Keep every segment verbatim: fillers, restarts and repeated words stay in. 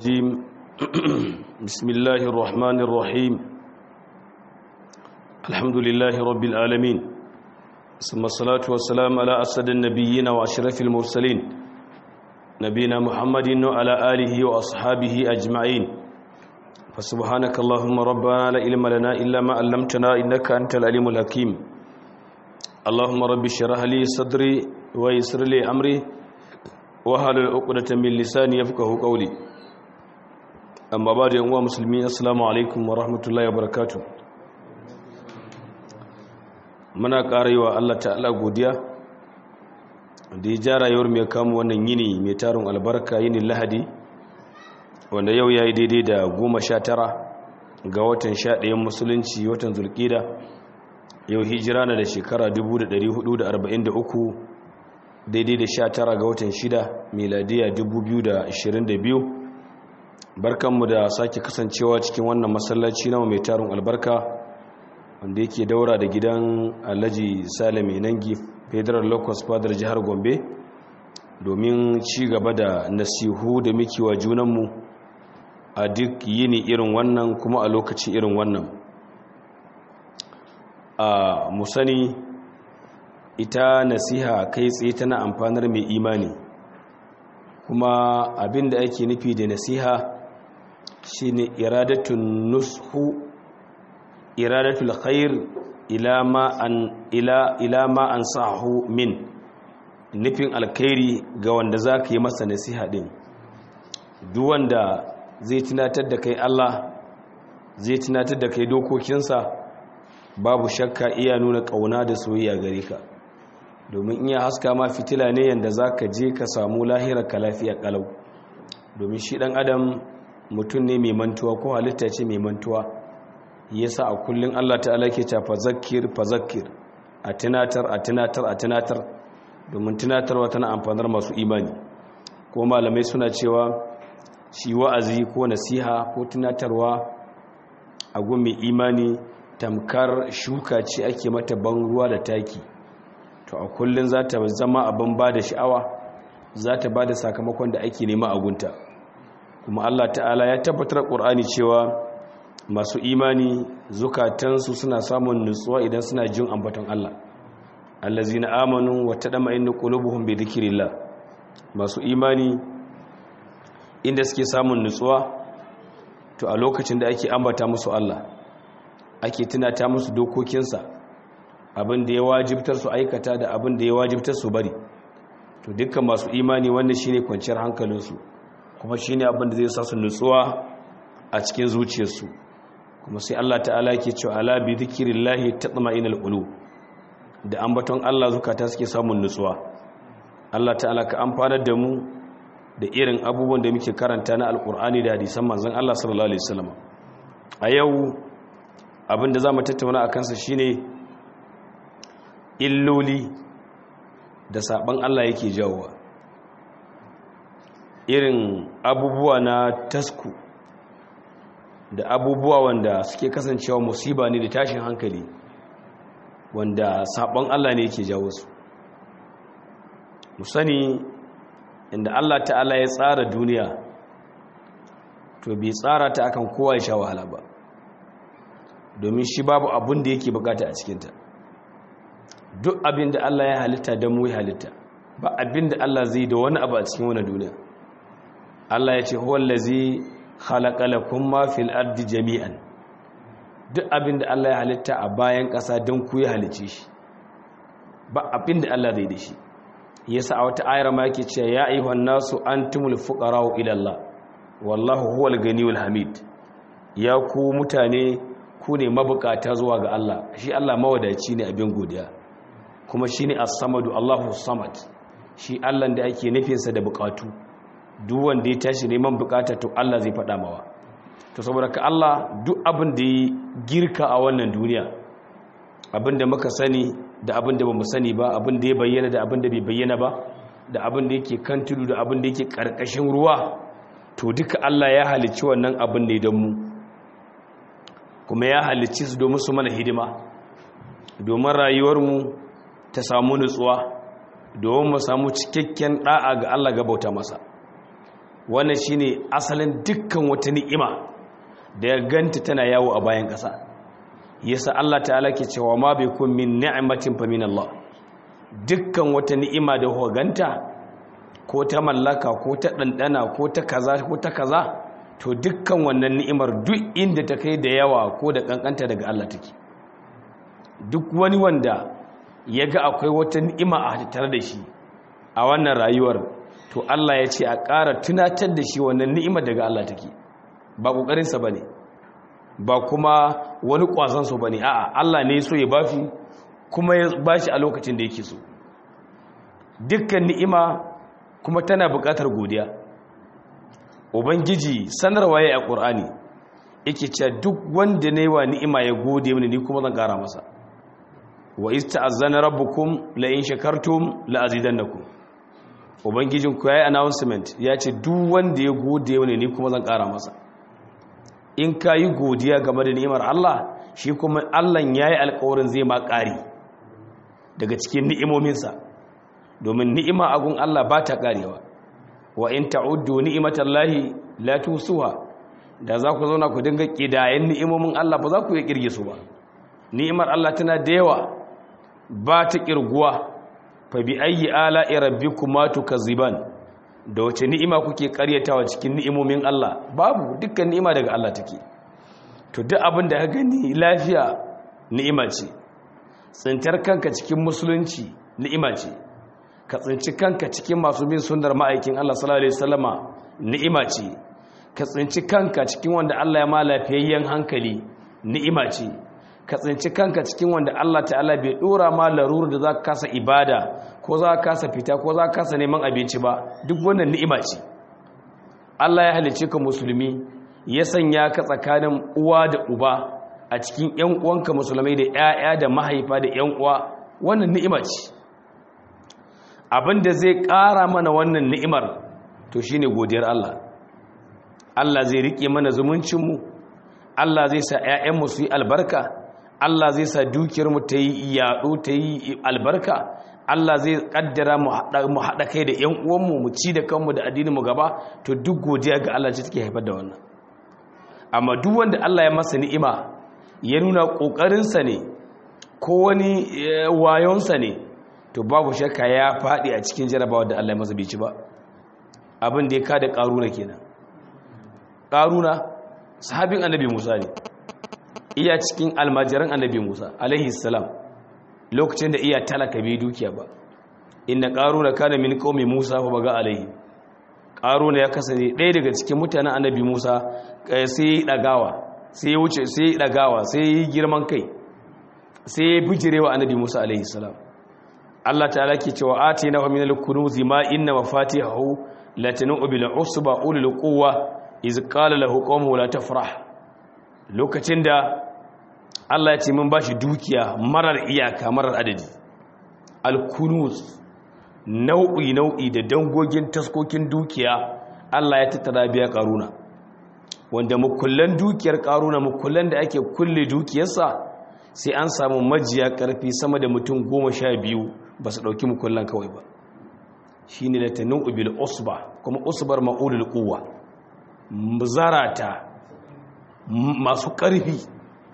الرجيم بسم الله الرحمن الرحيم الحمد لله رب العالمين ثم الصلاة والسلام على أسد النبيين وأشرف المرسلين نبينا محمد وعلى آله وأصحابه أجمعين فسبحانك اللهم ربنا لا علم لنا إلا ما علمتنا إنك أنت العليم الحكيم اللهم رب اشرح لي صدري ويسر لي أمري wahalar uqdatan min lisani yafqahu qawli amma ba da yanwa musulmi assalamu alaikum wa rahmatullahi wa barakatuh muna karewa Allah ta'ala godiya da ya jara yawar mai kamu wannan yini mai tarun albarka yini lahadi wanda yau yayi daidai da goma sha tara ga watan sha ɗaya musulunci watan zulqida yau hijira na da shekara dubu da ɗari hudu da arba'in da uku daidai da sha tara ga watan shida miladiya dubu biyu da ashirin da biyu barkanmu da sake kasancewa cikin wannan masallaci na mai tarin albarka wanda yake daura da gidan alhaji salame nangi federal locus fadar jihar gombe domin ci gaba da nasihu da muke wa junanmu a duk yini irin wannan kuma a lokaci irin wannan a musani ita nasiha kai tsaye tana amfanar mai imani kuma abinda ake nufi da nasiha shine iradatun nushu iradatul khair ila ma an ila ila ma ansahu min nufin alkhairi ga wanda zaka yi masa nasiha din duk wanda zai tunatar da kai Allah zai tunatar da kai dokokinsa babu shakka iya nuna kauna da soyayya gare ka domin iya haska ma fitila ne yanda za ka je ka samu lahirar ka lafiya kalau domin shi dan adam mutum ne mai mantuwa ko halitta ce mai mantuwa yasa a kullun Allah ta'ala ke ta fazakir fazakir a tunatar a tunatar a tunatar domin tunatarwa tana amfanar masu imani ko malamai suna cewa shi wa'azi ko nasiha ko tunatarwa a gun mai imani tamkar shuka ce ake mata ban ruwa da taki to a kullun za ta zama abin ba da sha'awa za ta ba da sakamakon da ake nema a gunta kuma Allah ta'ala ya tabbatar ƙur'ani cewa masu imani zukatansu suna samun nutsuwa idan suna jin ambaton Allah allazina amanu wa tadma'innu qulubuhum bi dhikrillah masu imani inda suke samun nutsuwa to a lokacin da ake ambata musu Allah ake tunata musu dokokinsa abin da ya wajibtar su aikata da abin da ya wajibtar su bari to dukkan masu imani wannan shine kwanciyar hankalinsu kuma shine abin da zai sa su nutsuwa a cikin zuciyarsu kuma sai Allah ta'ala yake cewa ala bi dhikrillahi tatma'innul qulub da ambaton Allah zukata suke samun nutsuwa Allah ta'ala ka amfanar da mu da irin abubuwan da muke karanta na alqur'ani da hadisan manzon Allah sallallahu alaihi wasallam a yau abin da zamu tattauna akan sa shine illoli da saban Allah yake jawowa irin abubuwa na tasku da abubuwa wanda suke kasancewa musiba ne da tashin hankali wanda saban Allah ne yake jawo su mu sani inda Allah ta'ala ya tsara duniya to bai tsara ta akan kowa ya sha wahala ba domin shi babu abun da yake bukata a cikinta duk abin da Allah ya halitta don mu ya halitta ba abin da Allah zai da wani abu a cikin wani duniya Allah ya ce huwa allazi khalaqa lakum ma fil ardi jami'an duk abin da Allah ya halitta a bayan ƙasa don ku ya halice shi ba abin da Allah zai da shi yasa a wata ayar ma yake cewa ya ayyuhan nasu antumul fuqara'u ila Allah wallahu huwal ganiyul hamid ya ku mutane ku ne mabukata zuwa ga Allah shi Allah mawadaci ne abin godiya kuma shi ne as-samadu Allahu samad shi Allah da ake nufinsa da bukatu duk wanda ya tashi neman bukata to Allah zai faɗa mawa to saboda ka Allah duk abin da ya girka a wannan duniya abin da muka sani da abin da bamu sani ba abin da ya bayyana da abin da bai bayyana ba da abin da yake kan tudu da abin da yake karkashin ruwa to duka Allah ya halicci wannan abin ne don mu kuma ya halicci su domin su mana hidima domin rayuwarmu ta samu nutsuwa domin mu samu cikakken da'a ga Allah ga bauta masa wannan shine asalin dukkan wata ni'ima da ya ganta tana yawo a bayan ƙasa. Yasa Allah ta'ala ke cewa ma bikum min ni'matin fa min Allah. Dukkan wata ni'ima da kuka ganta ko ta mallaka ko ta dandana ko ta kaza ko ta kaza, to dukkan wannan ni'imar duk inda ta kai da yawa ko da kankanta daga Allah take. Duk wani wanda ya ga akwai wata ni'ima a tare da shi a wannan rayuwar, to Allah ya ce a ƙara tunatar da shi wannan ni'imar daga Allah take. Ba ƙoƙarinsa ba ne, ba kuma wani ƙwazonsa ba ne, a'a Allah ne so ya bafi kuma ya bashi a lokacin da yake so. Dukkan ni'ima kuma tana buƙatar godiya. Ubangiji sanarwa ya yi a ƙur'ani yake cewa duk wanda ne wa ni'ima ya gode mini ni kuma zan ƙara masa. Wa ista'azzana rabbukum la in shakartum la azidannakum. Ubangijin ku yayi announcement ya ce duk wanda ya gode mini ni kuma zan ƙara masa. In ka yi godiya game da ni'imar Allah, shi kuma Allah yayi alƙawarin zai ma ƙari daga cikin ni'imominsa, domin ni'ima a gun Allah ba ta ƙarewa. Wa in ta'uddu ni'matallahi la tusuha. Da za ku zauna ku dinga kidayen ni'imomin Allah ba za ku iya kirge su ba. Ni'imar Allah tana da yawa ba ta kirguwa. Fa bi ayyi ala'i rabbikuma tukazziban. Da wace ni'ima kuke karyatawa cikin ni'imomin Allah? Babu, dukkan ni'ima daga Allah take. To duk abin da ka gani lafiya ni'ima ce. Tsintar kanka cikin musulunci ni'ima ce. Ka tsinci kanka cikin masu bin sunnar ma'aikin Allah sallallahu alaihi wasallama ni'ima ce. Ka tsinci kanka cikin wanda Allah ya ma lafiyayyen hankali ni'ima ce. Ka tsinci kanka cikin wanda Allah ta'ala bai dora ma larur da za ka kasa ibada ko za ka kasa fita ko za ka kasa neman abinci ba, duk wannan ni'ima ce. Allah ya halice ka musulmi, ya sanya ka tsakanin uwa da uba a cikin ƴan uwanka musulmai da ƴaƴa da mahaifa da ƴan uwa, wannan ni'ima ce. Abin da zai ƙara mana wannan ni'imar to shine godiyar Allah. Allah zai rike mana zumuncinmu, Allah zai sa ƴaƴanmu su yi albarka, Allah zai sa dukiyarmu ta yi yaɗo ta yi albarka, Allah zai kaddara mu haɗa kai da ƴan uwanmu mu ci da kanmu da addininmu gaba. To duk godiya ga Allah ce take haifar da wannan. Amma duk wanda Allah ya masa ni'ima ya nuna ƙoƙarinsa ne ko wani wayonsa ne, to babu shakka ya faɗi a cikin jarabawa da Allah ya masa bai ci ba. Abin da ya kada ƙaruna kenan. Ƙaruna sahabin annabi Musa ne, iya cikin almajiran annabi Musa alaihi salam, lokacin da iya talaka bai dukiya ba. Inna ƙaruna kana min qaumi Musa fa baga alaihi. Ƙaruna ya kasance ɗaya daga cikin mutanen annabi Musa, sai ya ɗagawa sai ya wuce sai ya ɗagawa sai ya yi girman kai, sai ya bijirewa annabi Musa alaihi salam. Allah ta'ala ke cewa atina wa minal kunuzi ma inna mafatihahu latanu bil usba ulul quwwa iz qala lahu qawmuhu la tafrah. Lokacin da Allah ya ce mun bashi dukiya marar iyaka marar adadi, al kunuz nau'i nau'i da dangogin taskokin dukiya Allah ya tattara biya Karuna, wanda mukullan dukiyar Karuna, mukullan da ake kulle dukiyarsa, sai an samu majiya karfi sama da mutum goma sha biyu ba su ɗauki mukullan kawai ba. Shi ne da ta nu'ubil usba, kuma usbar ma'ulul kuwa, zarata masu ƙarfi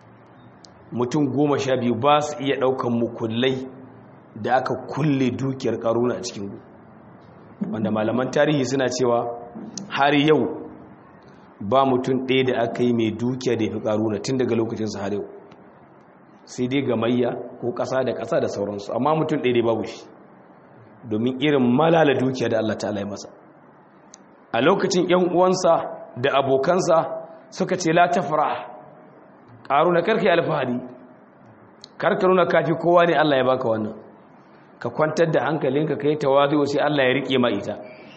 mutum goma sha biyu ba su iya ɗaukan mukullai da aka kulle dukiyar Karuna a cikin gu. Wanda malaman tarihi suna cewa har yau ba mutum ɗaya da aka yi mai dukiya da ya fi Karuna tun daga lokacinsa har yau. Sai dai gamayya ko ƙasa da ƙasa da sauransu, amma mutum ɗaya dai babu shi, domin irin malala dukiya da Allah ta'ala ya masa. A lokacin ‘yan uwansa da abokansa suka ce la tafrah, Karuna karka yi alfahari, karka nuna kafi kowa ne Allah ya baka wannan, ka kwantar da hankalinka ka yi tawazu sai Allah ya rike ma ita.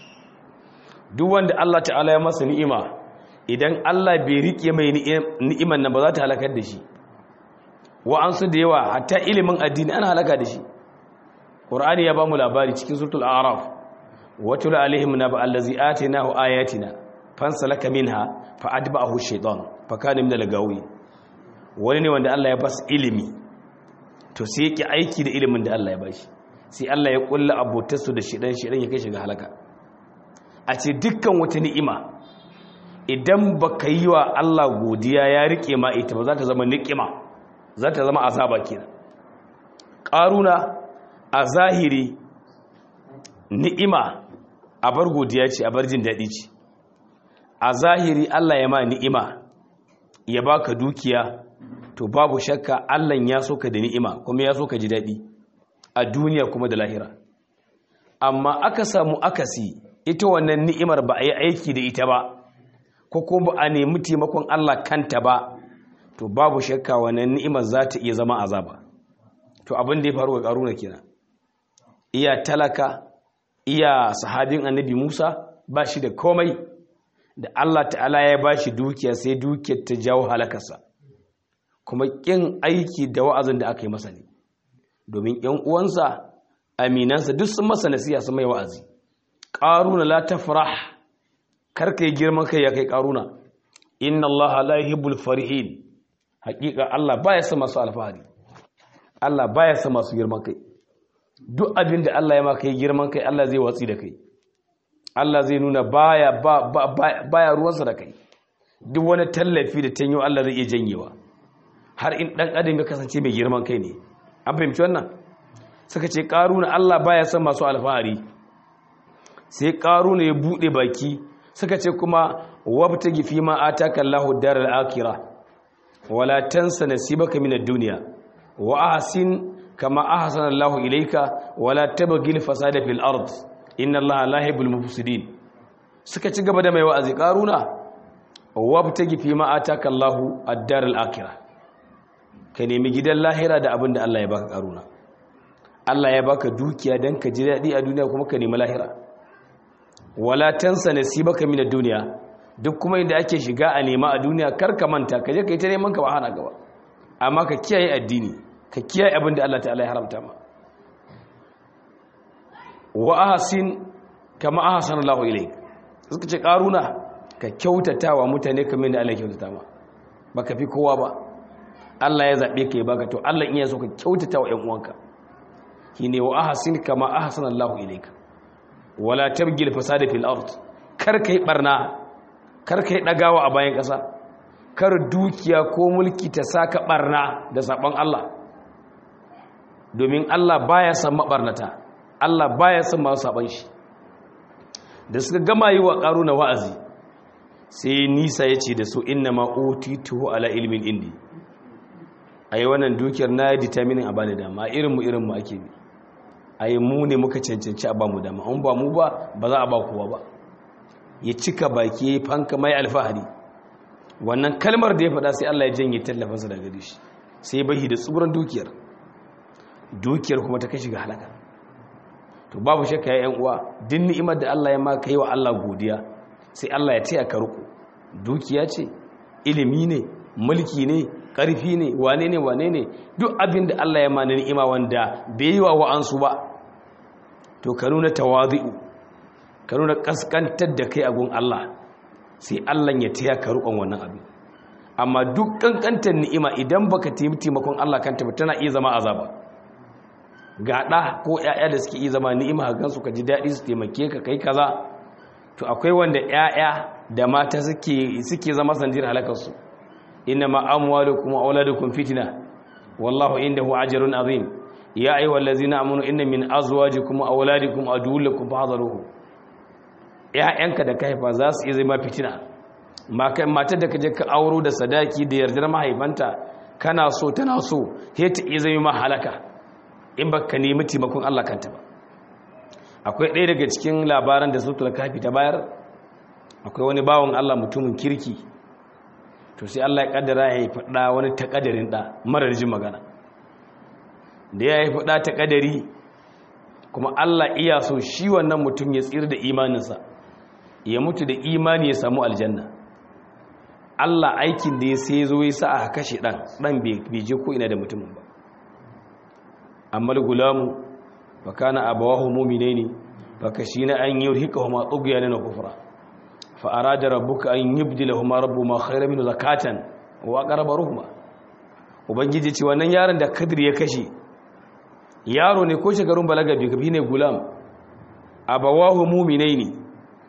Duk wanda Allah ta'ala ya masa ni'ima, idan Allah bai rike mai ni'iman nan ba za ta halakar da shi. Wa'ansu da yawa hatta ilimin addini ana halaka da shi. Qur'ani ya ba mu labari cikin suratul a'raf, watul alaihim naba allazi atinahu ayatina fansalaka minha fa adba'ahu shaytan fa kana minal gawi. Wani ne wanda Allah ya ba su ilimi, to sai yake aiki da ilimin da Allah ya ba shi, sai Allah ya kulla abotarsu da shidan shidan ya kai shi ga halaka. a ce dukkan wata ni'ima idan baka yi wa Allah godiya ya rike ma ita ba za ta zama ni'ima, za ta zama azaba kenan. Ƙaruna a zahiri ni'ima a bar godiya ce, a bar jin daɗi ce. A zahiri Allah ya ma ni'ima ya baka dukiya, to babu shakka Allah ya so ka da ni'ima kuma ya so ka ji daɗi a duniya kuma da lahira. Amma aka samu akasi, ita wannan ni'imar ba a yi aiki da ita ba, ko kuma ba a nemi taimakon Allah kanta ba, to babu shakka wannan ni'imar za ta iya zama azaba. To abin da ya faru ga Ƙaruna kenan. Iya talaka, iya sahabin annabi Musa, ba shi da komai, da Allah ta'ala ya ba shi dukiya sai dukiyar ta jawo halakarsa, kuma ƙin aiki da wa'azin da aka yi masa ne, domin ‘yan uwansa aminansa duk sun masa nasiha sun mai wa'azi. Ƙaruna la tafrah, karka yi girman kai ya kai Ƙaruna, inna Allah la yuhibbul farihin. Hakika Allah baya son masu alfahari, Allah baya son masu girman kai. Duk abin da Allah ya maka yi girman kai, Allah zai watsi da kai, Allah zai nuna baya ba, ba, baya ruwansa da kai. Duk wani tallafi da tanyo Allah zai iya janyewa, har in dan adam ya kasance mai girman kai ne. An fahimci wannan? Suka ce Ƙaruna Allah baya son masu alfahari. Sai Ƙaruna ya bude baki, suka ce kuma wabtagi fi ma ataka Allahu daral akhirah wala tansa nasibaka minad dunya wa ahsin kama ahsana Allahu ilayka wala tabghil fasada fil ard inna Allaha la yuhibbul mufsidin. Suka ci gaba da mai wa'azi, Ƙaruna wabtagi fi ma ataka Allahu ad-daral akhirah, ka nemi gidan lahira da abin da Allah ya baka. Ƙaruna, Allah ya baka dukiya dan ka ji daɗi a duniya kuma ka nemi lahira. Wala tansa nasibaka minad dunya, duk kuma inda ake shiga a nema a duniya kar ka manta, ka je kai ta neman ka ba hana gaba, amma ka kiyaye addini, ka kiyaye abin da Allah ta'ala ya haramta ma. Wa ahsin kama ahsana Allahu ilayk. Suka ce Ƙaruna ka kyautatawa mutane kamar da Allah ya kyautata ma, baka fi kowa ba. Allah ya zabe ka ya baka, to Allah in ya so ka kyautatawa ƴan uwanka. Shine wa ahsin kama ahsana Allahu ilayka wala tabgil fasada fil ard. Kar kai barna, kar kai dagawa a bayan ƙasa, kar dukiya ko mulki ta saka barna da sabon Allah, domin Allah baya son mabarnata, Allah baya son masu saban shi. Da suka gama yi wa Ƙaruna wa'azi, sai Nisa ya ce da su inna ma utitu ala ilmin indi. Ai wannan dukiyar na yi determining a bani dama, irinmu irinmu ake bi. Ai mu ne muka cancanci a ba mu dama, an ba mu ba ba za a ba kowa ba. Ya cika baki ya yi fanka mai alfahari. Wannan kalmar da ya faɗa sai Allah ya janye tallafinsa daga gare shi, sai bahi da tsuburan dukiyar dukiyar kuma ta kai shiga halaka. To babu shakka ya yan uwa, din ni'imar da Allah ya maka yi wa Allah godiya, sai Allah ya taya ka riko. Dukiya ce, ilimi ne, mulki ne, ƙarfi ne, wane ne wane ne, duk abin da Allah ya mana ni'ima wanda bai yi wa wa'ansu ba, to ka nuna tawazi'u, ka nuna kaskantar da kai a gun Allah, sai Allah ya taya ka rukon wannan abin. Amma duk kankantar ni'ima idan baka taimi taimakon Allah kanta ba, tana iya zama azaba. Ga ɗa ko ƴaƴa da suke iya zama ni'ima a gansu ka ji daɗi su taimake ka kai kaza, to akwai wanda ƴaƴa da mata suke suke zama sanjir halakarsu. Inna ma amwalukum wa auladukum fitna wallahu indahu ajrun azim. Ya ayyuhallazina amanu inna min azwajikum wa auladikum aduwwun lakum fahdharuhu. ƴaƴanka da ka haifa za su iya zama fitina. Matar da ka je ka auro da sadaki da yardar mahaifanta, kana so tana so, sai ta iya zama halaka in baka nemi taimakon Allah kanta ba. Akwai ɗaya daga cikin labaran da suratul kafi ta bayar, akwai wani bawon Allah mutumin kirki, to sai Allah ya kaddara ya haifi ɗa, wani takadarin ɗa marar jin magana. Da ya haifi ɗa takadari, kuma Allah iya so shi wannan mutum ya tsira da imaninsa, ya mutu da imani ya samu aljanna. Allah aikin da ya sai zo ya sa a kashe ɗan, ɗan bai je ko ina da mutumin ba. Amma gulamu fa kana abawahu mu'minaini fa kashina an yurhiqahuma tughyanan wa kufra fa arada rabbuka an yubdilahuma rabbuhuma khayran min zakatan wa aqraba ruhma. Ubangiji ce wannan yaron da Kadir ya kashe, yaro ne ko shekarun balaga bai kafi ne gulam, abawahu mu'minaini,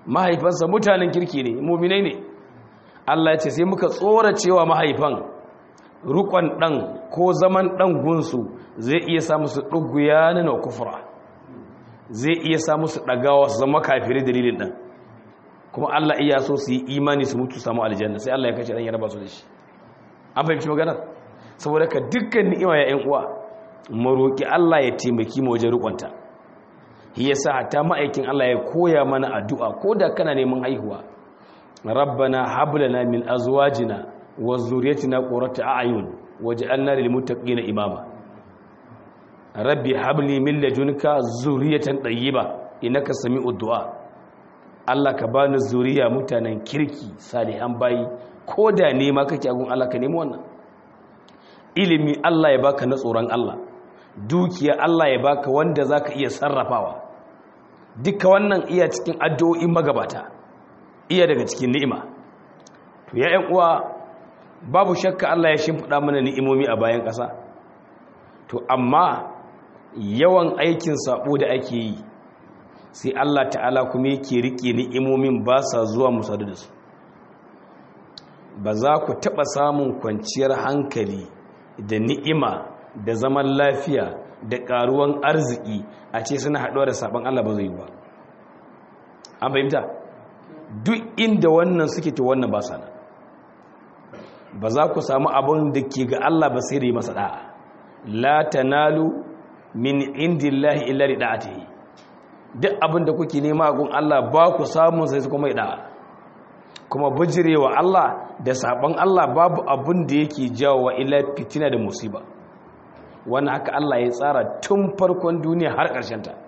mahaifansa mutanen kirki ne mu'minai ne Allah ya ce sai muka tsora cewa mahaifan rukon dan ko zaman dan gunsu zai iya sa musu duguyana na kufra zai iya sa musu dagawa su zama kafiri dalilin dan kuma Allah iya so su yi imani su mutu samu aljanna sai Allah ya kace dan ya raba su da shi an fahimci magana saboda ka dukkan ni'ima ya ƴan uwa mu roki Allah ya taimaki mu wajen rukunta shi yasa hatta ma'aikin Allah ya koya mana addu'a koda kana neman haihuwa rabbana hab lana min azwajina wa zurriyyatina qurrata a'yun waj'alna lil muttaqina imama rabbi hab li min ladunka zurriyatan tayyiba innaka sami'ud du'a Allah ka bani zuriya mutanen kirki salihan bayi ko da nema kake agun Allah ka nemi wannan ilimi Allah ya baka na tsoron Allah dukiya Allah ya baka wanda zaka iya sarrafawa duka wannan iya cikin addu'o'in magabata iya daga cikin ni'ima to ya ƴan uwa babu shakka Allah ya shimfida mana ni'imomi a bayan ƙasa to amma yawan aikin sabo da ake yi sai Allah ta'ala kuma yake rike ni'imomin ba sa zuwa musadu da su ba za ku taɓa samun kwanciyar hankali da ni'ima da zaman lafiya da ƙaruwan arziki a ce suna haɗuwa da sabon Allah ba zai yi ba an fahimta duk inda wannan suke to wannan ba sana ba za ku samu abin da ke ga Allah ba sai da yi masa da'a la tanalu min indillahi illa li da'atihi duk abin da kuke nema a gun Allah ba ku samun sai su kuma yi da'a kuma bijirewa Allah da sabon Allah babu abin da yake jawo wa illa fitina da musiba wannan haka Allah ya tsara tun farkon duniya har ƙarshen ta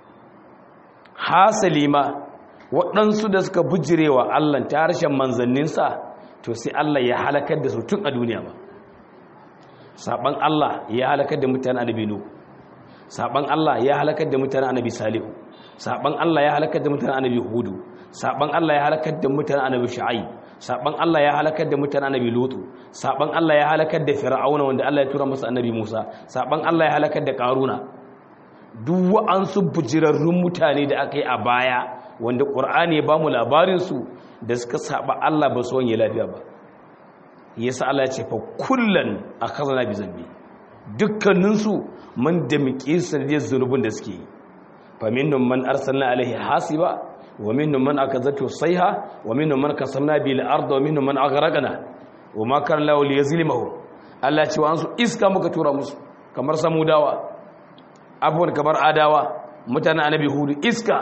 hasali ma waɗansu da suka bijirewa Allah ta harshen manzanninsa to sai Allah ya halakar da su tun a duniya ba sabon Allah ya halakar da mutanen annabi Nuh sabon Allah ya halakar da mutanen annabi Salihu sabon Allah ya halakar da mutanen annabi Hudu saban Allah ya halakar da mutanen annabi Shu'aib saban Allah ya halakar da mutanen annabi Lutu saban Allah ya halakar da Fir'auna wanda Allah ya tura masa annabi Musa saban Allah ya halakar da Qaruna duk wa'ansu bujirarrun mutane da aka yi a baya wanda Qur'ani ya bamu labarin su da suka saba Allah ba su wanye lafiya ba yasa Allah ya ce fa kullan akhadna bi zambi dukkanin su mun da miƙe su da zunubin da suke yi fa minhum man arsalna alaihi hasiba ومنهم من أخذته الصيحة ومنهم من كسرنا به الأرض ومنهم من أغرقنا وما كان له ليظلمهم Allah ce wa an su iska muka tura musu kamar samudawa abubuwan kamar adawa mutanen annabi hudu iska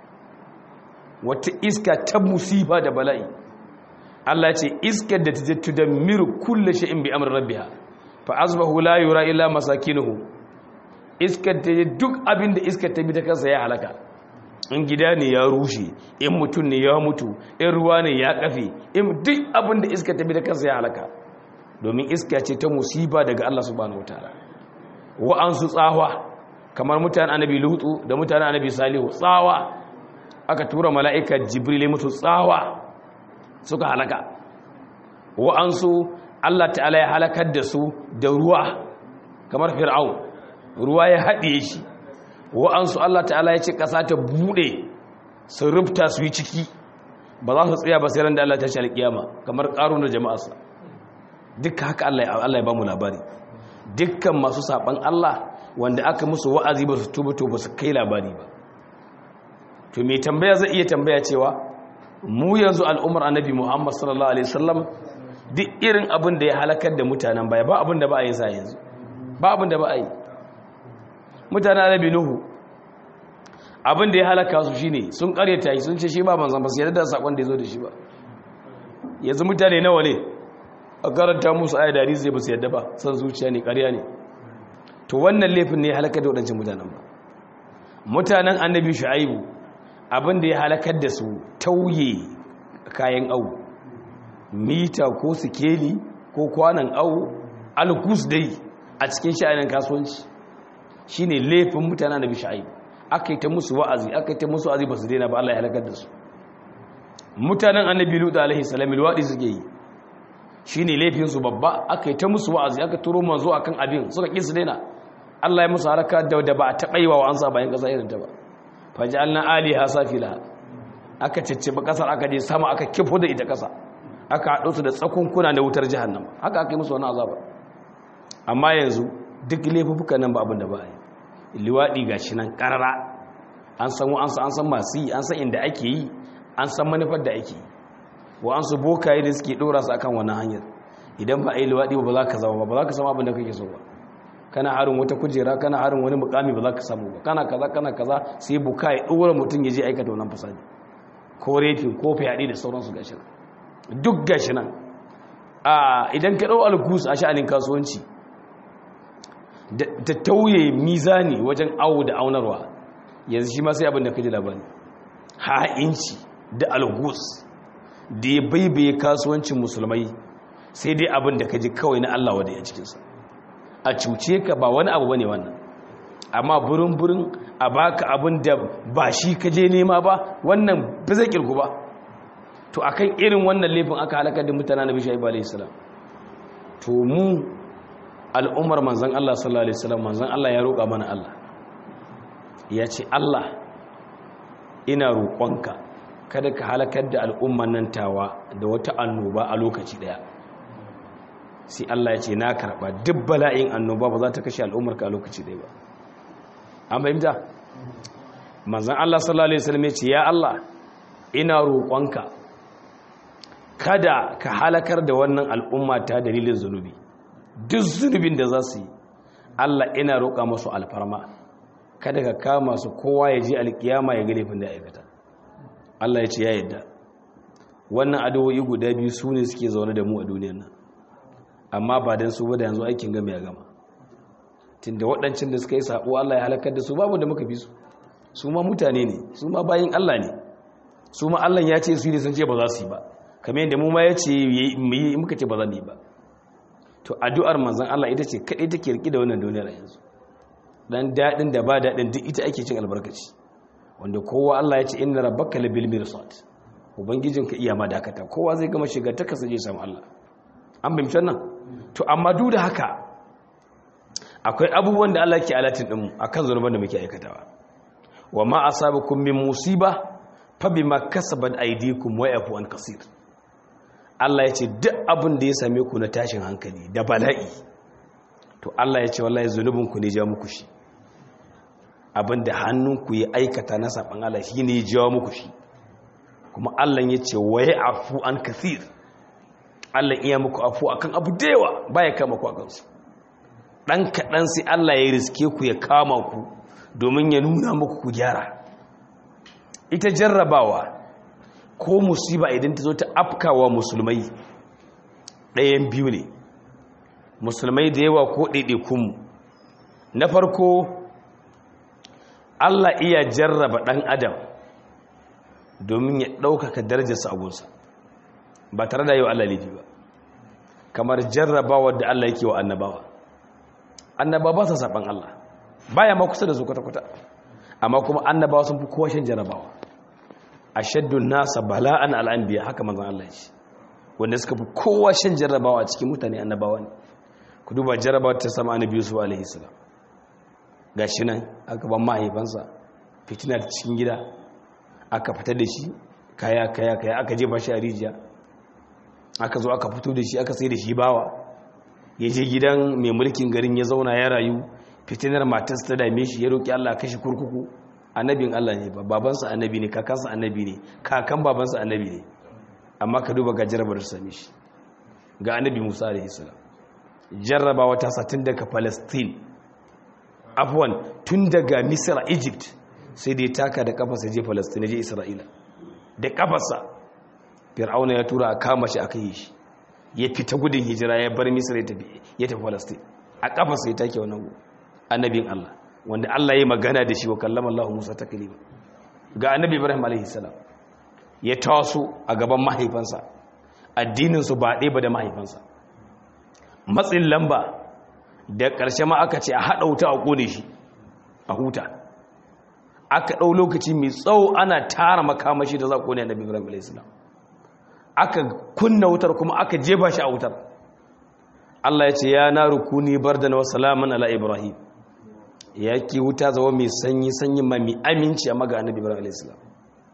wata iska ta musifa da bala'i Allah ce iskar da ta jattu da miru kulle sha'in bi amr rabbiha fa asbahu la yura illa masakinuhu iskar ta duk abin da iskar ta bi ta kansa ya halaka in gida ne ya rushe in mutum ne ya mutu in ruwa ne ya kafe in duk abin da iska ta bi da kansa ya halaka domin iska ce ta musiba daga Allah subhanahu wataala wa'ansu tsawa kamar mutanen annabi lutu da mutanen annabi salihu tsawa aka tura mala'ika jibril mutu tsawa suka halaka wa'ansu Allah ta'ala ya halakar da su da ruwa kamar fir'aun ruwa ya haɗe shi wa'ansu Allah ta'ala ya ce ƙasa ta buɗe su rufta su yi ciki ba za su tsaya ba sai ran da Allah ta shi alƙiyama kamar ƙarun da jama'arsa dukkan haka Allah ya ba mu labari dukkan masu saɓan Allah wanda aka musu wa'azi ba su tubuto ba su kai labari ba to mai tambaya zai iya tambaya cewa mu yanzu al'ummar annabi Muhammad sallallahu alaihi wasallam duk irin abin da ya halakar da mutanen baya ba abin da ba a yi sa yanzu ba abin da ba a yi mutanen annabi Nuhu abin da ya halaka su shine sun karyata shi sun ce shi ba manzon ba su yarda da sakon da yazo da shi ba yanzu mutane nawa ne a karanta musu ayat da hadisi ba su yarda ba san zuciya ne ƙarya ne to wannan laifin ne ya halaka da wadancan mutanen ba mutanen annabi Shu'aibu abin da ya halakar da su tauye kayan au mita ko sikeli ko kwanan au alkus dai a cikin sha'anin kasuwanci shine laifin mutanen annabi Shu'aibu aka yi ta musu wa'azi aka yi ta musu wa'azi ba su daina ba Allah ya halakar da su mutanen annabi Lut alaihi salam alwadi suke yi shine laifin su babba aka yi ta musu wa'azi aka turo manzo akan abin suka ki su daina Allah ya musu haraka da da ba ta kaiwa wa ansa bayan kasa irin ta ba faj'alna aliha safila aka cicciba kasar aka je sama aka kifo da ita kasa aka haɗo su da tsakunkuna na wutar jahannama haka aka yi musu wani azaba amma yanzu duk laifuka nan ba abin da ba a yi liwaɗi ga shi nan ƙarara an san wa'ansu an san masu yi an san inda ake yi an san manufar da ake yi wa'ansu bokaye da suke ɗora su akan wannan hanyar idan ba a yi liwaɗi ba za ka zama ba za ka samu abin da kake so ba kana harin wata kujera kana harin wani mukami ba za ka samu ba kana kaza kana kaza sai buka ya ɗora mutum ya je aikata wannan fasadi ko refin ko fyaɗe da sauransu gashi nan duk gashi nan idan ka ɗau alkus a sha'anin kasuwanci da tauye mizani wajen awo da aunarwa yanzu shi ma sai abin da ka ji labari ha'inci da algus da ya baibaye kasuwancin musulmai sai dai abin da ka ji kawai na Allah wadda ya cikinsa a cuce ka ba wani abu bane wannan amma burin-burin a baka abin da ba shi ka je nema ba wannan ba zai kirgu ba to akan irin wannan laifin aka halakar da mutane na bishai alayhi salam to mu al'ummar manzon Allah sallallahu alaihi wasallam manzon Allah ya roƙa mana Allah ya ce Allah ina roƙonka kada ka halakar da al'umman nan tawa da wata annoba a lokaci daya sai Allah ya ce na karba duk bala'in annoba ba za ta kashe al'ummarka a lokaci daya ba an fahimta manzon Allah sallallahu alaihi wasallam ya ce ya Allah ina roƙonka kada ka halakar da wannan al'umma ta dalilin zunubi duk zunubin da za su yi Allah ina roƙa masu alfarma kada ka kama su kowa ya je alkiyama ya ga laifin da ya aikata Allah ya ce ya yadda wannan addu'o'i guda biyu su ne suke zaune da mu a duniyar nan amma ba dan su ba da yanzu aikin gama ya gama tunda waɗancan da suka yi sabo Allah ya halakar da su babu da muka fi su su ma mutane ne su ma bayin Allah ne su ma Allah ya ce su ne sun ce ba za su yi ba kamar yadda mu ma ya ce mu yi muka ce ba za mu yi ba to addu'ar manzon Allah ita ce kadai take riki da wannan duniyar yanzu dan dadin da ba dadin duk ita ake cin albarkaci wanda kowa Allah ya ce inna rabbaka labil mirsad ubangijinka iya ma dakata kowa zai gama shiga ta kasaje samu Allah an bimtan nan to amma duk da haka akwai abubuwan da Allah ke alatin din mu akan zanuban da muke aikatawa wa ma asabakum min musiba fa bima kasabat aydikum wa yafu an kaseer Allah ya ce duk abin da ya same ku na tashin hankali da bala'i to Allah ya ce wallahi zunubinku ne ja muku shi abin da hannunku ya aikata na saban Allah shi ne ya jawo muku shi kuma Allah ya ce waye afu an kathir Allah iya muku afu akan abu da yawa baya kama ku akan su dan kadan sai Allah ya riske ku ya kama ku domin ya nuna muku ku gyara ita jarrabawa ko musiba idan ta zo ta afkawa musulmai ɗayan biyu ne musulmai da yawa ko ɗaiɗaikunmu na farko Allah iya jarraba ɗan adam domin ya ɗaukaka darajarsa a gunsa ba tare da yau Allah laifi ba kamar jarrabawa da Allah yake wa annabawa annabawa ba sa saɓan Allah baya ma kusa da su kwata-kwata amma kuma annabawa sun fi kowa shan jarrabawa ashaddun nasa bala'an al'anbiya haka manzon Allah ya ce wanda suka fi kowa shan jarrabawa a cikin mutane annabawa ne ku duba jarrabawa ta sama annabi Yusuf alaihi salam gashi nan aka ban mahaifansa fitina ta cikin gida aka fitar da shi kaya kaya kaya aka jefa shi a rijiya aka zo aka fito da shi aka sai da shi bawa ya je gidan mai mulkin garin ya zauna ya rayu fitinar matarsa ta dame shi ya roki Allah kashi kurkuku annabin Allah ne ba babansa annabi ne kakansa annabi ne kakan babansa annabi ne amma ka duba ga jarrabar da same shi ga annabi Musa alaihi salam jarrabawa ta sa tun daga Palestine afwan tun daga Misr Egypt sai dai taka da kafarsa je Palestine je Isra'ila da kafarsa Fir'auna ya tura a kama shi aka yi shi ya fita gudun hijira ya bar Misr ya tafi ya tafi Palestine a kafarsa ya take wannan annabin Allah wanda Allah ya magana da shi wa kallama Allah Musa taklima ga annabi Ibrahim alaihi salam ya taso a gaban mahaifansa addinin su ba ɗaya ba da mahaifansa matsin lamba da ƙarshe ma aka ce a haɗa wuta a ƙone shi a huta aka ɗau lokaci mai tsawo ana tara makamashi da za a ƙone annabi Ibrahim alaihi salam aka kunna wutar kuma aka jefa shi a wutar Allah ya ce ya naru kuni bardan wa salaman ala Ibrahim ya ki wuta zama mai sanyi sanyi ma mai aminci a maga annabi Ibrahim alaihi salam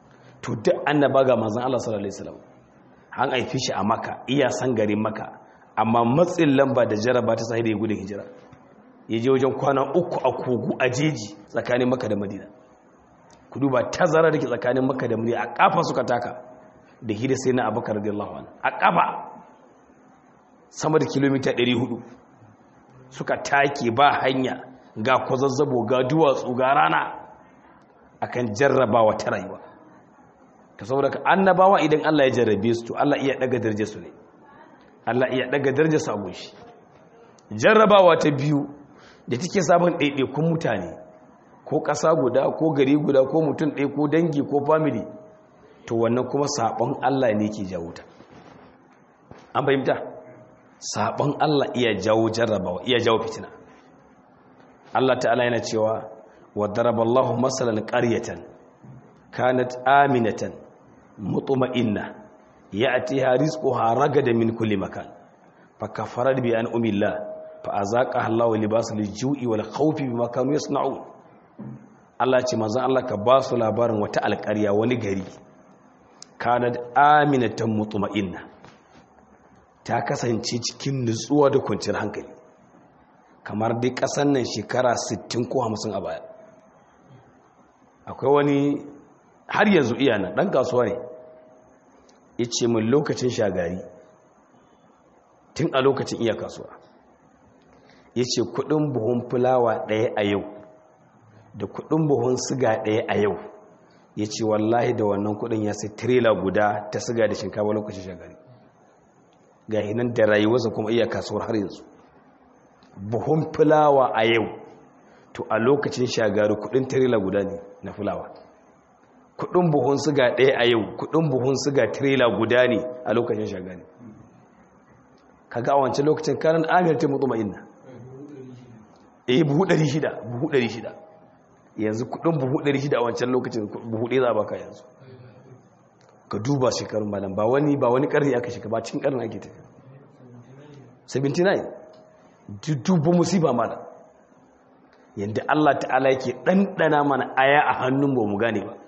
to duk annaba ga manzon Allah sallallahu alaihi wasallam an aifi shi a Makka iya san garin Makka amma matsin lamba da jaraba ta sai da gudun hijira yaje wajen kwana uku a kogu a jeji tsakanin Makka da Madina ku duba tazara dake tsakanin Makka da Madina a kafa suka taka da hira sai na Abubakar radiyallahu anhu a kafa sama da kilomita ɗari hudu suka take ba hanya ga kwazazzabo ga duwatsu ga rana akan jarrabawa ta rayuwa ta saboda ka annabawa idan Allah ya jarrabe su to Allah iya daga darajar su ne Allah iya daga darajar su a gunshi jarrabawa ta biyu da take sabon ɗaiɗaikun mutane ko ƙasa guda ko gari guda ko mutum ɗaya ko dangi ko family to wannan kuma sabon Allah ne ke jawo ta an fahimta sabon Allah iya jawo jarrabawa iya jawo fitina Allah ta'ala yana cewa wa daraballahu masalan qaryatan kanat aminatan mutma'inna ya'tiha rizquha ragada min kulli makan fakafarat bi an'ami Allah fa azaqaha Allahu libasal ju'i wal khawfi bima kanu yasna'un Allah ce manzon Allah ka ba su labarin wata alƙarya wani gari kanat aminatan mutma'inna ta kasance cikin nutsuwa da kwanciyar hankali kamar dai kasan nan shekara sittin ko hamsin a baya akwai wani har yanzu iya nan ɗan kasuwa ne ya ce min lokacin shagari tun a lokacin iya kasuwa ya ce kudin buhun fulawa ɗaya a yau da kudin buhun siga ɗaya a yau ya ce wallahi da wannan kudin ya sai tirela guda ta siga da shinkawa lokacin shagari ga hinan da rayuwarsa kuma iya kasuwar har yanzu buhun fulawa a yau to a lokacin shagari kudin tirela guda ne na fulawa kudin buhun siga ɗaya a yau kudin buhun siga tirela guda ne a lokacin shagari kaga a wancan lokacin kanan amir ta mutu ma'ina eh buhu ɗari shida buhu ɗari shida yanzu kudin buhu ɗari shida a wancan lokacin buhu ɗaya za a baka yanzu ka duba shekarun malam ba wani ba wani ƙarni aka shiga ba cikin ƙarni ake tafiya saba'in da tara dubu musiba malam yadda Allah ta'ala yake ɗanɗana mana aya a hannun ba mu gane ba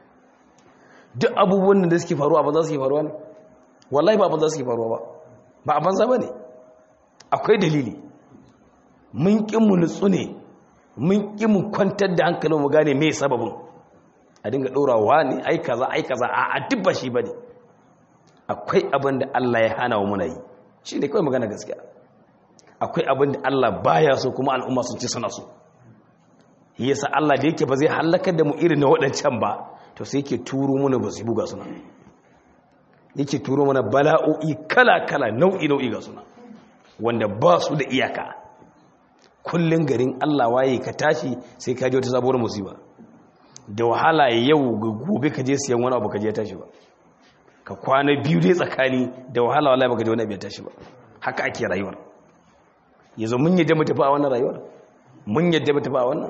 duk abubuwan da suke faruwa ba za su yi faruwa ne wallahi ba ba za su yi faruwa ba ba a banza ba ne akwai dalili mun ƙi mu nutsu ne mun ƙi mu kwantar da hankalin mu gane mai sababin a dinga ɗorawa ne ai kaza ai kaza a a duk ba shi ba ne akwai abin da Allah ya hana wa muna yi shi ne kawai magana gaskiya akwai abin da Allah baya so kuma al'umma sun ce suna so yasa Allah da yake ba zai halakar da mu irin na waɗancan ba to sai yake turo mana ba su buga suna yake turo mana bala'o'i kala-kala nau'i-nau'i ga suna wanda ba su da iyaka kullun garin Allah waye ka tashi sai ka je wata sabuwar musiba da wahala yau gobe ka je siyan wani abu ka je tashi ba ka kwana biyu dai tsakani da wahala wallahi baka je wani abu ya tashi ba haka ake rayuwar yanzu mun yadda mu tafi a wannan rayuwar mun yadda mu tafi a wannan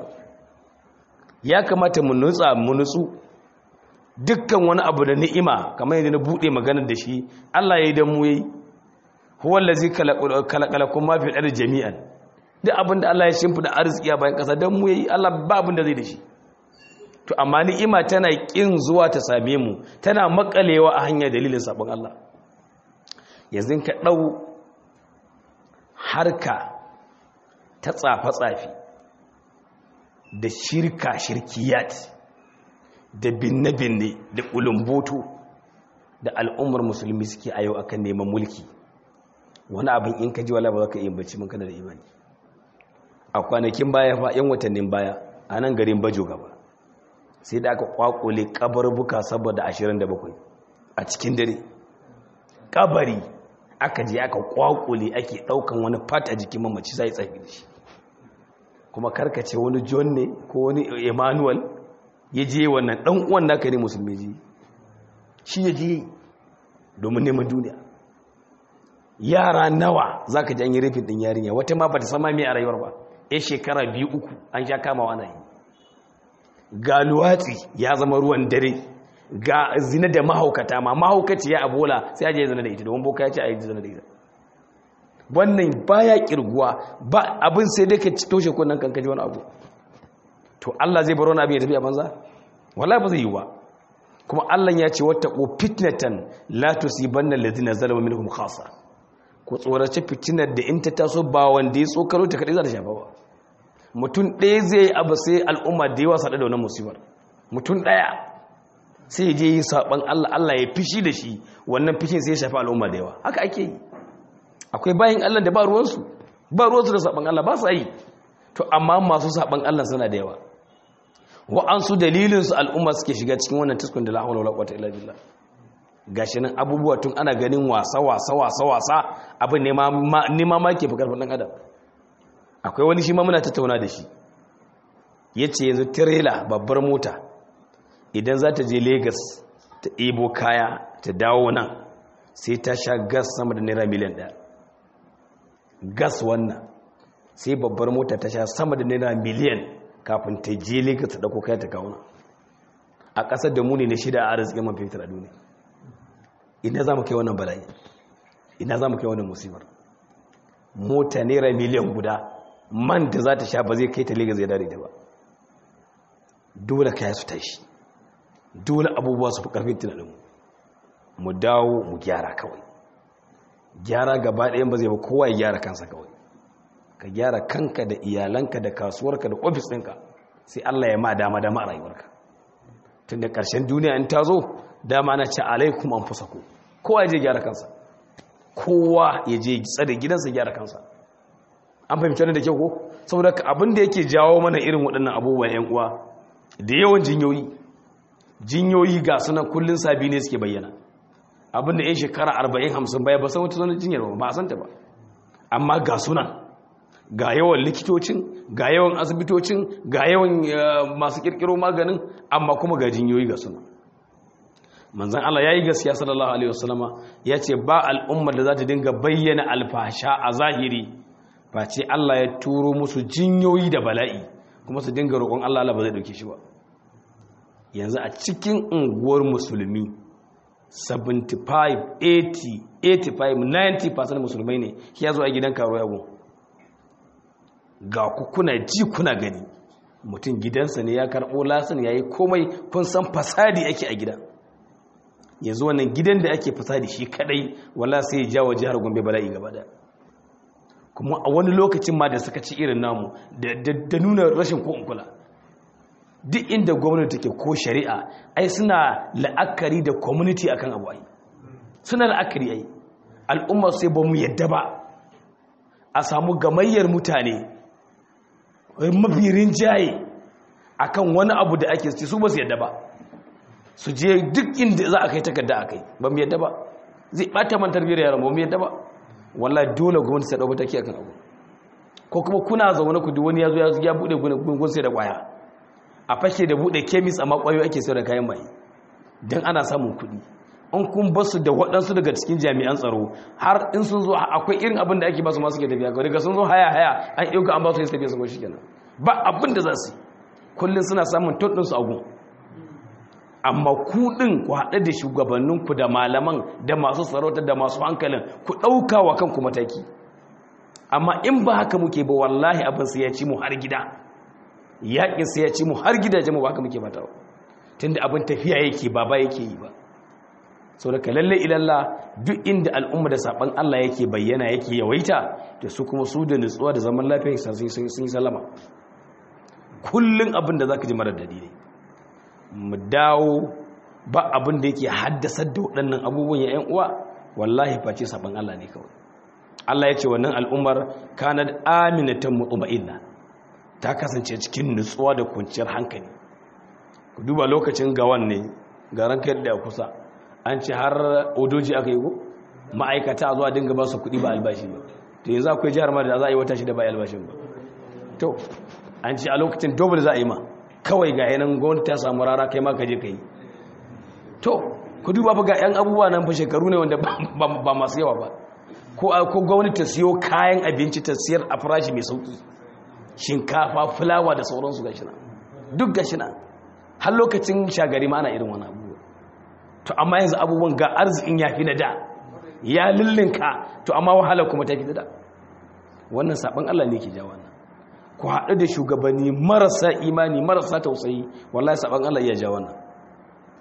ya kamata mu nutsa mu nutsu dukkan wani abu da ni'ima kamar yadda na bude maganar da shi Allah ya yi da mu yayi huwa allazi khalaqalakum ma fil ardi jami'an duk abin da Allah ya shimfida arziki a bayan kasa dan mu yayi Allah ba abin da zai da shi to amma ni'ima tana kin zuwa ta same mu tana makalewa a hanya dalilin sabon Allah yanzu ka dau harka ta tsafa-tsafi da shirka shirkiyat da binne-binne da ulumboto da al'ummar musulmi suke a yau akan neman mulki wani abin in ka ji wala ba za ka iya bacci mun kana da imani a kwanakin baya fa yan watannin baya a nan garin Bajo gaba sai da aka kwakule kabarbuka saboda ashirin da bakwai a cikin dare kabari aka je aka kwakule ake daukan wani fat a jikin mamaci sai tsafi da shi kuma karkace wani John ne ko wani Emmanuel ya je wannan dan uwan naka ne musulmi ji shi ya je domin neman duniya yara nawa zaka ji an yi rufin din yarinya wata ma bata sama me a rayuwar ba eh shekara biyu uku an sha kama wannan yi ga luwatsi ya zama ruwan dare ga zina da mahaukata ma mahaukaci ya abola sai aje zina da ita domin boka ya ce ayi zina da ita wannan baya kirguwa ba abin sai dai ka toshe kunnan kanka ji wani abu to Allah zai bar wani abin ya tafi a banza wallahi ba zai yi ba kuma Allah ya ce wattaqu fitnatan la tusibanna alladhina zalamu minhum khassa ku tsorace fitinar da in ta taso ba wanda ya tsokaro ta kadai za ta shafa ba mutum ɗaya zai yi abu sai al'umma da yawa sada da wannan musibar mutum ɗaya sai je yi saban Allah Allah ya fishi da shi wannan fishin sai ya shafi al'umma da yawa haka ake yi akwai bayin Allah da ba ruwansu ba ruwansu da saban Allah ba su yi to amma masu saban Allah suna da yawa wa'ansu dalilinsu al'umma suke shiga cikin wannan taskun da la hawla wala quwwata illa billah gashi nan abubuwa tun ana ganin wasa wasa wasa wasa abin ne ma ne ma ma ke fi karfin dan adam akwai wani shi ma muna tattauna da shi yace yanzu trailer babbar mota idan za ta je Lagos ta ebo kaya ta dawo nan sai ta sha gas sama da naira miliyan ɗaya gas wannan sai babbar mota ta sha sama da naira miliyan kafin ta je Lagos ta dauko kaya ta kawo nan a ƙasar da mu ne na shida a arzikin man fetur a duniya ina za mu kai wannan bala'i ina za mu kai wannan musibar mota naira miliyan guda man da za ta sha ba zai kai ta Lagos ya dare da ba dole kaya su tashi dole abubuwa su fi ƙarfin tunaninmu mu dawo mu gyara kawai gyara gaba ɗayan ba zai ba kowa ya gyara kansa kawai ka gyara kanka da iyalanka da kasuwarka da ofis ɗinka sai Allah ya ma dama dama a rayuwarka tun da ƙarshen duniya in ta zo dama na ce alaikum an fusa ku kowa ya je gyara kansa kowa ya je tsada gidansa gyara kansa an fahimci wani da kyau ko saboda abin da yake jawo mana irin waɗannan abubuwan yan uwa da yawan jinyoyi jinyoyi ga sunan kullun sabi ne suke bayyana abinda yan shekara arba'in hamsin baya ba san wata zonar jinyar ba ba a santa ba amma ga sunan ga yawan likitocin ga yawan asibitocin ga yawan masu kirkiro maganin amma kuma ga jinyoyi ga sunan manzan Allah ya yi gaskiya sallallahu alaihi wasallama ya ce ba al'ummar da za ta dinga bayyana alfasha a zahiri ba ce Allah ya turo musu jinyoyi da bala'i kuma su dinga roƙon Allah Allah ba zai ɗauke shi ba yanzu a cikin unguwar musulmi seventy-five, eighty, eighty-five, ninety percent musulmai ne ya zo a gidan karo yago ga ku kuna ji kuna gani mutum gidansa ne ya karɓo lasin ya yi komai kun san fasadi ake a gida yanzu wannan gidan da ake fasadi shi kadai wala sai ya jawo jihar Gombe bala'i gaba da kuma a wani lokacin ma da suka ci irin namu da nuna rashin ko kula duk inda gwamnati take ko shari'a ai suna la'akari da community akan abu ai suna la'akari ai al'umma sai ba mu yadda ba a samu gamayyar mutane mabirin jaye akan wani abu da ake ci su ba su yadda ba su je duk inda za a kai takarda a kai ba mu yadda ba zai bata man tarbiyyar yaran ba mu yadda ba wallahi dole gwamnati ta dauka take akan abu ko kuma kuna zaune ku duk wani yazo ya ya bude gungun sai da kwaya a fashe da bude chemist amma kwayo ake sayar da kayan mai dan ana samun kuɗi an kun basu da waɗansu daga cikin jami'an tsaro har in sun zo akwai irin abin da ake basu masu ke tafiya daga sun zo haya haya an ɗauka an basu yin tafiya su goshi kenan ba abin da za su kullum suna samun tuɗinsu a gun amma kuɗin ku haɗe da shugabanninku da malaman da masu sarauta da masu hankalin ku ɗauka wa kanku mataki amma in ba haka muke ba wallahi abin sai ya ci mu har gida yaƙin sai ya ci mu har gidajen mu ba haka muke mata tunda abin tafiya yake ba ba yake yi ba sau da lalle ilalla duk inda al'umma da saɓan Allah yake bayyana yake yawaita da su kuma su da nutsuwa da zaman lafiya sun yi salama kullum abin da za ka ji marar dalilai mu dawo ba abin da yake haddasar da waɗannan abubuwan ya uwa wallahi face saɓan Allah ne kawai Allah ya ce wannan al'ummar kanar aminatan mutuma'inna ta kasance cikin nutsuwa da kwanciyar hankali ku duba lokacin gawan ne garan kai da kusa an ce har odoji aka yi ko ma'aikata zuwa dinga ba su kuɗi ba albashi ba to yanzu akwai jihar ma da za a yi wata shida ba albashin ba to an ce a lokacin double za a yi ma kawai ga yanan gwamnati ta samu rara kai ma ka je ka yi to ku duba ba ga yan abubuwa nan fa shekaru ne wanda ba masu yawa ba ko ko gwamnati ta siyo kayan abinci ta siyar a farashi mai sauki shinkafa fulawa da sauransu gashi na duk gashi na har lokacin shagari ma ana irin wani abu to amma yanzu abubuwan ga arzikin ya fi na da ya lullinka to amma wahala kuma ta fi da wannan saban Allah ne ke jawo wannan ku haɗu da shugabanni marasa imani marasa tausayi wallahi saban Allah ya jawo wannan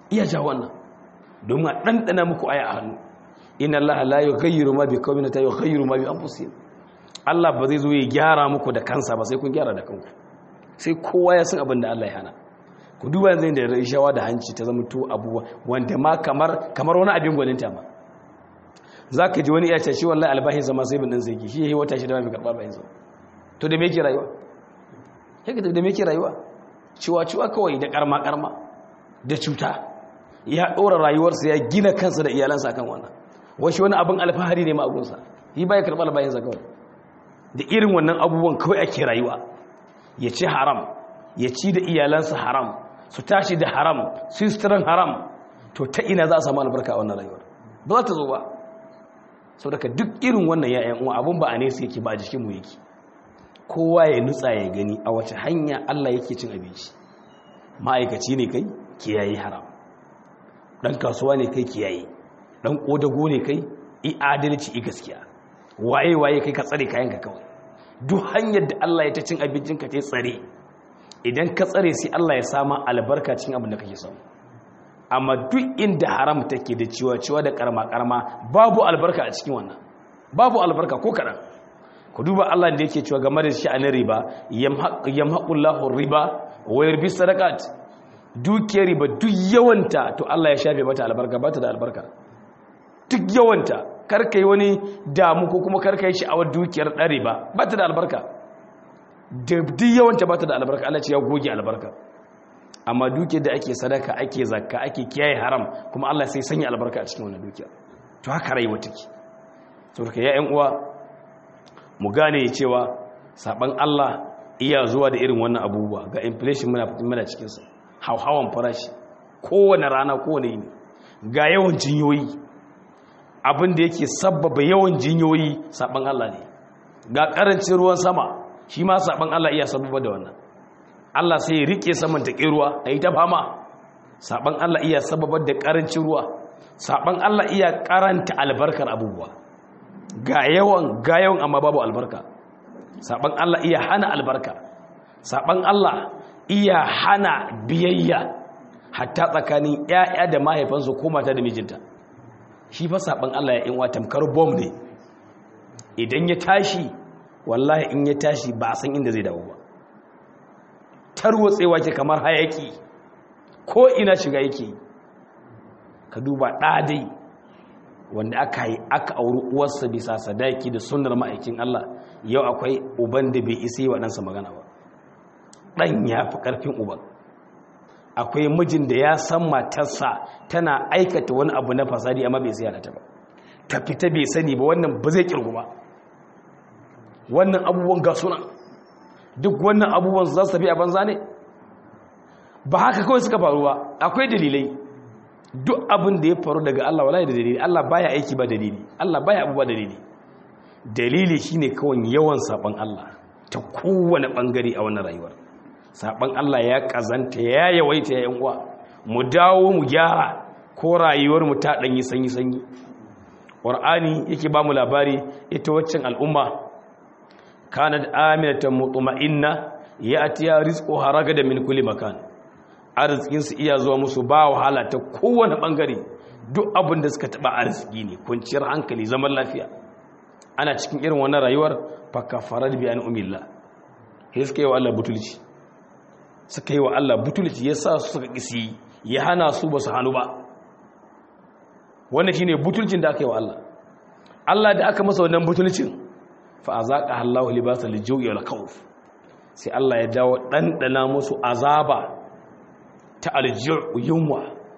iya ja wannan domin a ɗanɗana muku aya a hannu inna Allah la yughayyiru ma bi qaumin hatta yughayyiru ma bi anfusihim. Allah ba zai zo ya gyara muku da kansa ba sai kun gyara da kanku, sai kowa ya san abin da Allah ya hana. Ku duba yanzu da rashawa da hanci ta zama to abuwa wanda ma kamar kamar wani abin gwaninta ma. Zaka ji wani ya ce shi wallahi albahin zama sai bin din zai ki shi yayi wata shida ba mai karba bayin sa. To da me yake rayuwa? Yake da me yake rayuwa? Ciwa ciwa kawai da karma karma da cuta. Ya dora rayuwarsa ya gina kansa da iyalansa akan wannan. Washi wani abin alfahari ne ma agunsa. Yi ba ya karba albahin sa kawai. Da irin wannan abubuwan kawai ake rayuwa. Ya ci haram, ya ci da iyalansa haram, su tashi da haram, su suturan haram. To ta ina za a samu albarka a wannan rayuwar? Ba za ta zo ba. Sau daga duk irin wannan ya'yan uwa abin ba a nesa yake ba a jikinmu yake. Kowa ya nutsa ya gani a wace hanya Allah yake cin abinci. Ma'aikaci ne kai, kiyaye haram. Ɗan kasuwa ne kai, kiyaye. Ɗan ƙodago ne kai, i adalci i gaskiya. Waye waye kai ka tsare kayanka kawai. Duk hanyar da Allah ya ta cin abincinka ta tsare. Idan ka tsare sai Allah ya sama albarka cikin abin da kake samu. Amma duk inda haram take da ciwa-ciwa da karma-karma babu albarka a cikin wannan. Babu albarka ko kaɗan. Ku duba Allah da yake cewa game da sha'anin riba, yamhaqullahu riba wa yurbi sadaqat. Dukiyar riba duk yawanta to Allah ya shafe mata albarka, ba ta da albarka. Duk yawanta karka yi wani damu ko kuma karka yi sha'awar dukiyar ɗan riba, ba ta da albarka. Duk yawanta ba ta da albarka, Allah ce ya goge albarka. Amma dukiyar da ake sadaka ake zakka ake kiyaye haram kuma Allah sai sanya albarka a cikin wannan dukiyar. To haka rayuwa take. To haka ya ƴan uwa mu gane cewa saban Allah iya zuwa da irin wannan abubuwa ga inflation muna muna cikin sa. Hauhawan farashi kowane rana kowane yini. Ga yawan jinyoyi. Abin da yake sabbaba yawan jinyoyi saban Allah ne. Ga karancin ruwan sama shi ma saban Allah iya sabbaba da wannan. Allah sai ya rike saman ta ruwa a yi ta fama. Saban Allah iya sababar da ƙarancin ruwa. Saban Allah iya karanta albarkar abubuwa. Ga yawan ga yawan amma babu albarka. Saban Allah iya hana albarka. Saban Allah iya hana biyayya hatta tsakanin ƴaƴa da mahaifansu ko mata da mijinta. Shi fa saban Allah ya in wa tamkar bomb ne. Idan ya tashi wallahi in ya tashi ba a san inda zai dawo ba. Tarwatsewa ke kamar hayaki ko ina shiga yake. Ka duba ɗadai wanda aka yi aka auri uwarsa bisa sadaki da sunnar ma'aikin Allah, yau akwai uban da bai isa yi wa ɗansa magana ba. Ɗan ya fi ƙarfin uban. Akwai mijin da ya san matarsa tana aikata wani abu na fasadi amma bai sai ta ba. Ta fita bai sani ba, wannan ba zai kirgu ba. Wannan abubuwan ga sunan duk wannan abubuwan za su tafi a banza ne ba haka kawai suka faru ba, akwai dalilai. Duk abin da ya faru daga Allah wallahi da dalili. Allah baya aiki ba dalili, Allah baya abu ba dalili. Dalili shine kawai yawan saban Allah ta kowane bangare a wannan rayuwar. Saban Allah ya kazanta ya yawaita ya yan uwa. Mu dawo mu gyara ko rayuwar mu ta danyi sanyi sanyi. Qur'ani yake ba mu labari ita waccan al'umma kanat aminatan mutma'inna ya'tiya rizquha ragada min kulli makan. Arzikin su iya zuwa musu ba wahala ta kowane bangare. Duk abin da suka taba arziki ne, kunciyar hankali, zaman lafiya. Ana cikin irin wannan rayuwar fa kafarat bi an umillah. Sai suka yi wa Allah butulci. Suka yi wa Allah butulci yasa su suka kisi ya hana su ba su hanu ba. Wannan shine butulcin da aka yi wa Allah. Allah da aka masa wannan butulcin fa azaqa Allahu libasal ju'i wal khawf. Sai Allah ya dawo dandana musu azaba ta alji'u yunwa.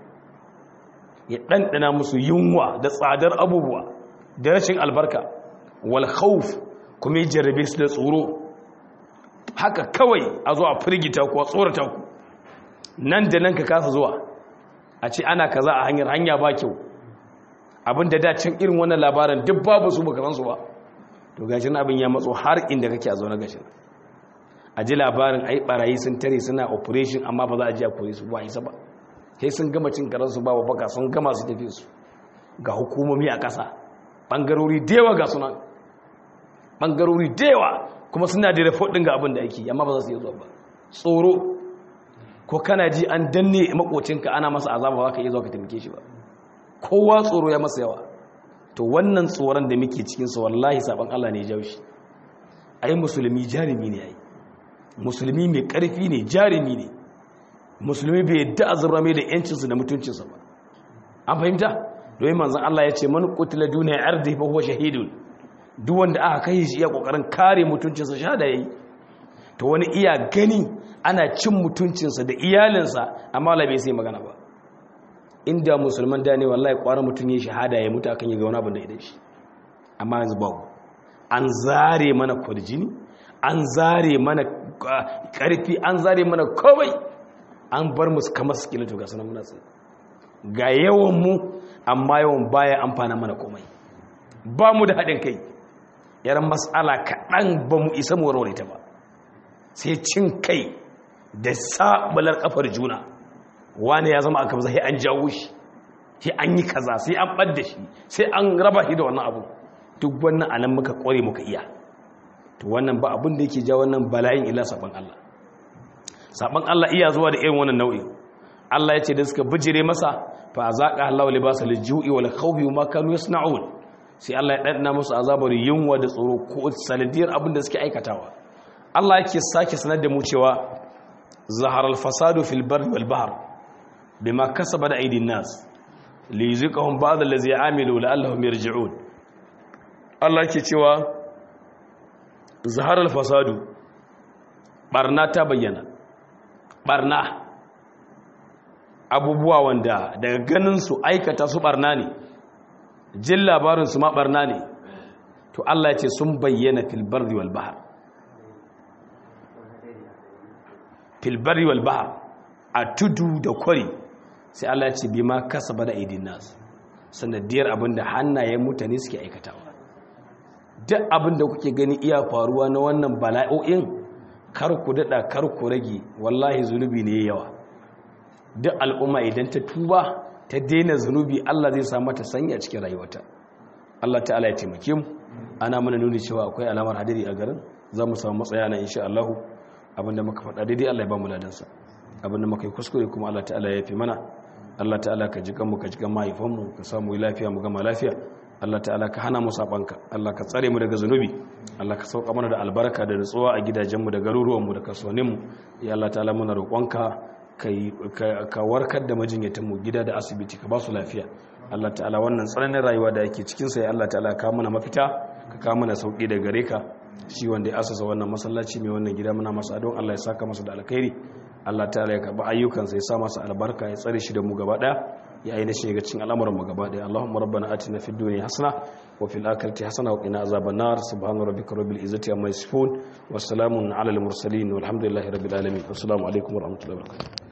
Ya dandana musu yunwa da tsadar abubuwa da rashin albarka wal khawf kuma ya jarrabe su da tsoro. Haka kawai a zo a firgita ku a tsorata ku. Nan da nan ka kasa zuwa a ce ana kaza a hanyar hanya ba kyau. Abinda da can irin wannan labarin duk babu su baka san su ba. To gashin abin ya matso har inda kake a zaune gashin. A ji labarin ai barayi sun tare suna operation amma ba za a ji a kore su ba isa ba. Sai sun gama cin karan su babu baka sun gama su tafi su. Ga hukumomi a ƙasa. Bangarori da yawa ga sunan. Bangarori da yawa kuma suna da report din ga abin da ake amma ba za su yi zuwa ba. Tsoro ko kana ji an danne makocinka ana masa azaba ba ka iya zuwa ka taimake shi ba, kowa tsoro ya masa yawa. To wannan tsoron da muke cikinsa wallahi saban Allah ne ya jawo shi. Ai musulmi jarumi ne, ai musulmi mai ƙarfi ne, jarumi ne, musulmi bai yadda azurra mai da yancinsa da mutuncinsa ba. An fahimta? Domin manzon Allah ya ce man qutila duna ardi fa huwa shahidun, duk wanda aka kai shi iya kokarin kare mutuncinsa shahada yayi. To wani iya gani ana cin mutuncinsa da iyalinsa amma Allah bai sai magana ba. Inda musulman da ne wallahi kwara mutun yayi shahada ya mutu akan yi ga wani abin da idan shi. Amma yanzu babu. An zare mana kurjini, an zare mana karfi, an zare mana komai, an bar mu kamar skeleton ga sanan muna tsaye. Ga yawan mu amma yawan baya amfana mana komai. Ba mu da haɗin kai. Yaran mas'ala kaɗan ba mu isa mu warware ta ba. Sai cin kai da sabalar kafar juna. Wani ya zama aka sai an jawo shi, sai an yi kaza, sai an ɓadda shi, sai an raba shi da wannan abu. Duk wannan anan muka ƙware muka iya. To wannan ba abin da yake ja wannan bala'in ila saban Allah. Saban Allah iya zuwa da irin wannan nau'i. Allah ya ce da suka bijire masa fa azaqa Allahu libasal ju'i wal khawfi ma kanu yasna'un. Sai Allah ya danna musu azabar yunwa da tsoro ko sanadiyar abin da suke aikatawa. Allah yake sake sanar da mu cewa zahara al-fasadu fil barri wal bahr bima kasaba da aydin nas liyuziqahum ba'd allazi amilu la'allahum yarji'un. Allah yake cewa zahara al-fasadu, barna ta bayyana, barna abubuwa wanda daga ganin su aikata su barna ne, jin labarin su ma barna ne. To Allah ya ce sun bayyana fil barri wal bahr, fil barri wal bahr, a tudu da kwari. Sai Allah ya ce bima kasaba da aidin nas, sanadiyar abinda hannayen mutane suke aikatawa. Duk abinda kuke gani iya faruwa na wannan bala'o'in, kar ku dada kar ku rage, wallahi zunubi ne yawa. Duk al'umma idan ta tuba ta daina zunubi, Allah zai sa mata sanya cikin rayuwarta. Allah ta'ala ya taimake mu. Ana mana nuni cewa akwai alamar hadiri a garin, za mu samu matsaya na insha Allah. Abinda muka faɗa daidai Allah ya ba mu ladansa, abinda muka yi kuskure kuma Allah ta'ala ya fi mana. Allah ta'ala ka jikan mu, ka jikan mahaifanmu, ka samu lafiya mu gama lafiya. Allah ta'ala ka hana mu sabanka, Allah ka tsare mu daga zunubi, Allah ka sauka mana da albarka da nutsuwa a gidajenmu da garuruwanmu da kasuwanninmu. Ya Allah ta'ala muna roƙonka ka warkar da majinyatanmu gida da asibiti, ka ba su lafiya. Allah ta'ala wannan tsananin rayuwa da yake cikin sa, ya Allah ta'ala ka mana mafita, ka ka mana sauki da gare ka. Shi wanda ya asasa wannan masallaci mai wannan gida muna masa adon Allah ya saka masa da alkhairi. Allah ta'ala ya karba ayyukansa, ya sa masa albarka, ya tsare shi da mu gaba daya, ya aina shi ga cikin al'amuran mu gaba daya. Allahumma rabbana atina fid dunya hasana wa fil akhirati hasana wa qina azaban nar. Subhana rabbika rabbil izzati amma yasifun wa salamun alal mursalin walhamdulillahi rabbil alamin. Assalamu alaikum wa rahmatullahi wa barakatuh.